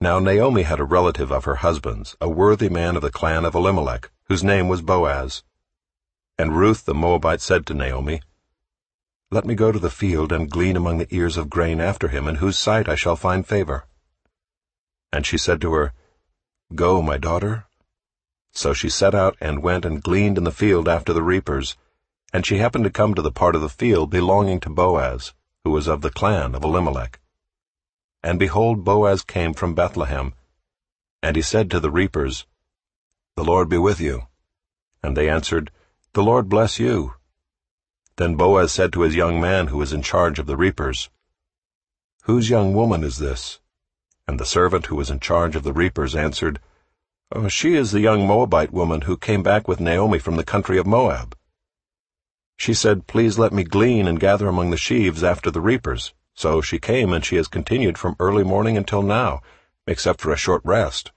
Now Naomi had a relative of her husband's, a worthy man of the clan of Elimelech, whose name was Boaz. And Ruth the Moabite said to Naomi, "Let me go to the field and glean among the ears of grain after him, in whose sight I shall find favor." And she said to her, "Go, my daughter." So she set out and went and gleaned in the field after the reapers, and she happened to come to the part of the field belonging to Boaz, who was of the clan of Elimelech. And behold, Boaz came from Bethlehem, and he said to the reapers, "The Lord be with you." And they answered, "The Lord bless you." Then Boaz said to his young man who was in charge of the reapers, "Whose young woman is this?" And the servant who was in charge of the reapers answered, "Oh, she is the young Moabite woman who came back with Naomi from the country of Moab. She said, 'Please let me glean and gather among the sheaves after the reapers.' So she came, and she has continued from early morning until now, except for a short rest."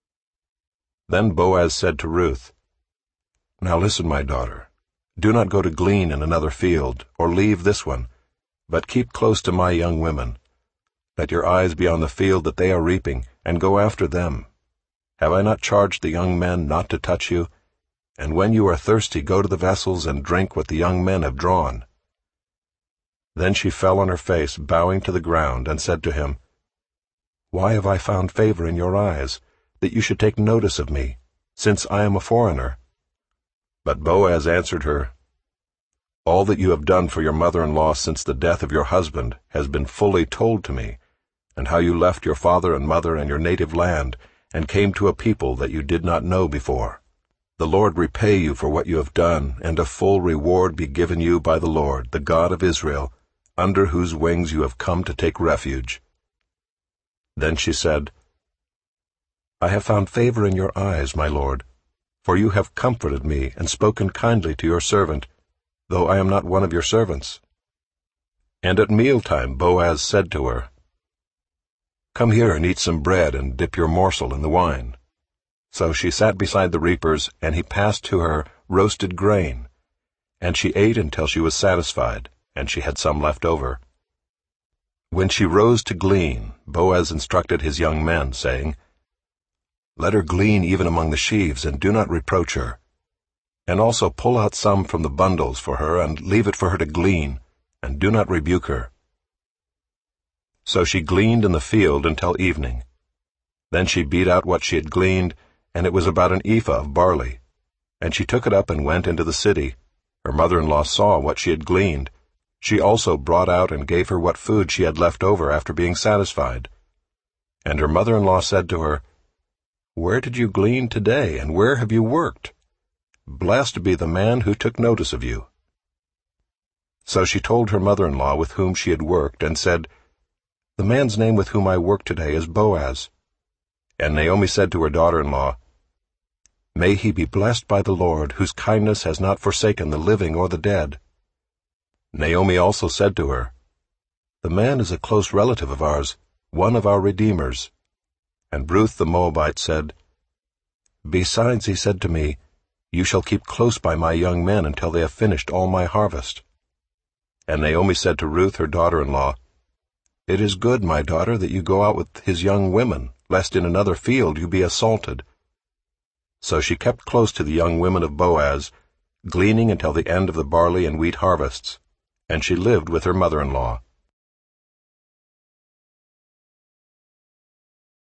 Then Boaz said to Ruth, "Now listen, my daughter. Do not go to glean in another field, or leave this one, but keep close to my young women. Let your eyes be on the field that they are reaping, and go after them. Have I not charged the young men not to touch you? And when you are thirsty, go to the vessels and drink what the young men have drawn." Then she fell on her face, bowing to the ground, and said to him, "Why have I found favor in your eyes, that you should take notice of me, since I am a foreigner?" But Boaz answered her, "All that you have done for your mother-in-law since the death of your husband has been fully told to me, and how you left your father and mother and your native land, and came to a people that you did not know before. The Lord repay you for what you have done, and a full reward be given you by the Lord, the God of Israel, under whose wings you have come to take refuge." Then she said, "I have found favor in your eyes, my lord, for you have comforted me and spoken kindly to your servant, though I am not one of your servants." And at mealtime Boaz said to her, "Come here and eat some bread and dip your morsel in the wine." So she sat beside the reapers, and he passed to her roasted grain, and she ate until she was satisfied, and she had some left over. When she rose to glean, Boaz instructed his young men, saying, "Let her glean even among the sheaves, and do not reproach her. And also pull out some from the bundles for her, and leave it for her to glean, and do not rebuke her." So she gleaned in the field until evening. Then she beat out what she had gleaned, and it was about an ephah of barley. And she took it up and went into the city. Her mother-in-law saw what she had gleaned. She also brought out and gave her what food she had left over after being satisfied. And her mother-in-law said to her, "Where did you glean today, and where have you worked? Blessed be the man who took notice of you." So she told her mother-in-law with whom she had worked, and said, "The man's name with whom I work today is Boaz." And Naomi said to her daughter-in-law, "May he be blessed by the Lord, whose kindness has not forsaken the living or the dead." Naomi also said to her, "The man is a close relative of ours, one of our redeemers." And Ruth the Moabite said, "Besides, he said to me, 'You shall keep close by my young men until they have finished all my harvest.'" And Naomi said to Ruth her daughter-in-law, "It is good, my daughter, that you go out with his young women, lest in another field you be assaulted." So she kept close to the young women of Boaz, gleaning until the end of the barley and wheat harvests, and she lived with her mother-in-law.